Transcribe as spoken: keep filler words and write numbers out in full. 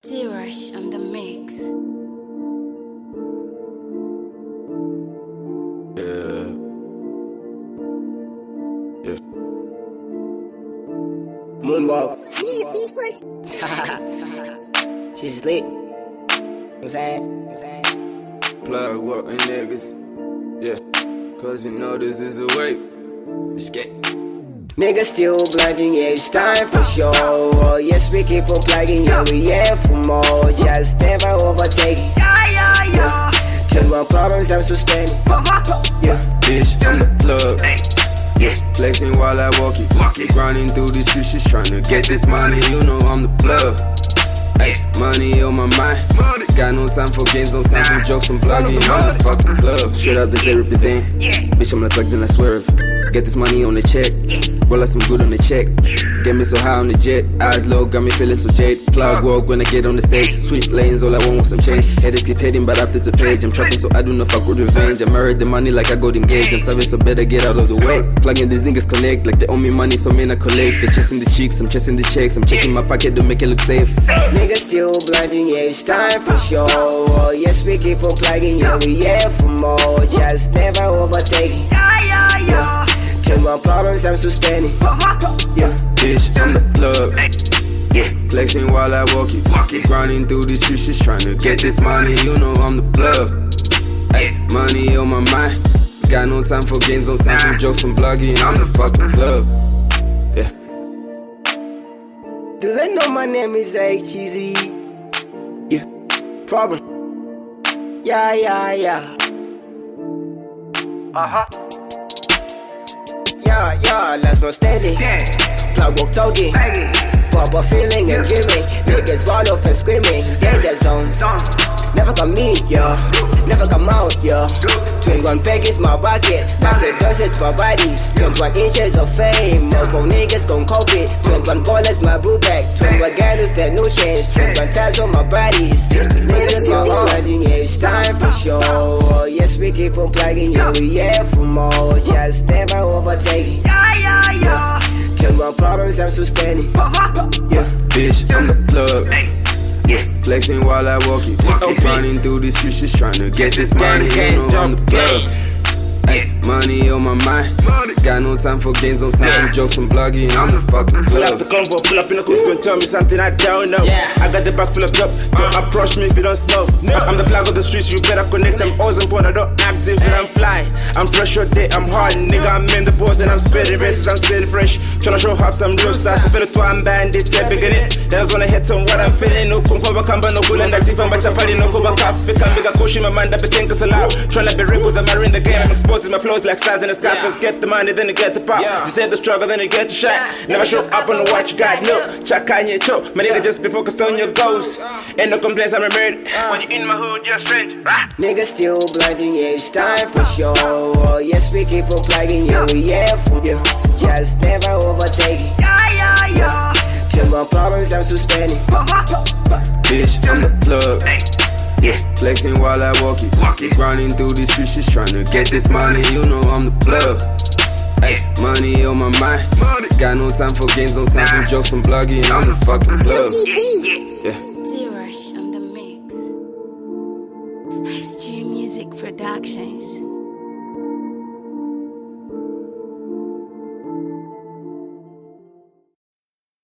T-Rush on the mix. Yeah. Yeah. Moonwalk. She's lit. You know what I'm saying? You know what I'm saying? Plug working niggas. Yeah. Cause you know this is a way. Let's get. Niggas still blinding, yeah, it's time for sure. Oh, yes, we keep on plugging, yeah, we here for more. Just never overtaking. Yeah, yeah, yeah. Till my problems I'm sustaining. Yeah, Bitch, I'm the plug. Yeah. Flexing while I walk it. Walk it. Grinding through the streets, just trying to get this money. You know I'm the plug. Ay, money on my mind. Got no time for games, no time for jokes. I'm plugging, I'm the fucking plug. Straight out the J represent. Bitch, I'm the plug, then I swerve. Get this money on the check. Roll out some good on the check. Get me so high on the jet. Eyes low, got me feeling so jade. Plug walk when I get on the stage. Switch lanes, all I want was some change. Headaches keep hitting, but I flip the page. I'm trapping, so I do not fuck with revenge. I married the money like I got engaged. I'm serving, so better get out of the way. Plugging these niggas connect like they owe me money, so man I collect. They're chasing the cheeks, I'm chasing the checks. I'm checking my pocket to make it look safe. niggas still blinding, yeah, it's time for sure. Oh, yes, we keep on plugging, yeah, we here for more. Just never overtaking. Yeah, yeah, yeah. Till my problems I'm sustaining. Yeah, Bitch, I'm the plug. Yeah. Flexing while I walk it. Walk it. Grinding through the streets, just trying to get this money. You know I'm the plug. Ay, money on my mind. Got no time for games, no time for jokes. I'm plugging, I'm the fucking plug. Yeah. do they know my name is like Cheesy? Yeah, problem. Yeah, yeah, yeah. Uh-huh. Yeah, yeah, last man standing. Plug walk talking. Pop a feeling and giving. Niggas run off and screaming. Scared their zones. Never come in, yeah. Never come out, yeah. twenty-one peg is my bucket. That's it, dust is my body. twenty-one inches of fame. Multiple niggas gon' copy. twenty-one ballers, my brew bag. twenty-one gallons, that new change. twenty-one tabs on my body. Niggas my grinding, yeah, it's time for sure. Oh, yes, we keep on plugging, yeah, we here for more. Just never overtaking. Yeah, yeah, yeah. Till my problems I'm sustaining. Yeah, Bitch, I'm the plug. Yeah. Flexing while I walk it. Walk it. Running through the streets, just trying to get this money. You know I'm the plug. Ay, money on my mind. Got no time for games, no time for jokes. I'm plugging, I'm the fucking Pull up the plug. convo, pull up in the coupe, don't tell me something I don't know. I got the back full of dope, don't approach me if you don't smoke. I'm the plug of the streets, you better connect. I'm always important, I don't act if I'm fly. I'm fresh all day, I'm hard, nigga. I'm in the boat and I'm spitting races, I'm spitting fresh. Tryna show up some real stars, spit it to I'm bandit, yeah, beginning. There's wanna hit on what I'm feeling. No kumpa kamba, no cool and that if I'm back party, no kuba cafe. Can bigger koshi, my man, that be think it's allowed. Tryna be real, cause I'm in the game. I'm exposing my flows like stars in the sky. First get the money, then you get the pop. You say the struggle, then you get the shot. Never show up on the watch, you got no. Check on your choke, my nigga just be focused on your goals. Ain't no complaints, I'm remembered. When you in my hood, just strange. niggas still blinding, yeah, it's time for sure. Oh, yes, we keep on plugging, yeah, we here for you. Just never overtaking. Yeah, yeah, yeah. Till my problems I'm sustaining. Bitch, I'm the plug. Yeah. Flexing while I walk it. Walk it. Grinding through the streets, just trying to get this money. You know I'm the plug. Ay, money on my mind. Got no time for games, no time for jokes. I'm plugging, I'm the fucking plug. Yeah. T-Rush on the mix. S G Music Productions.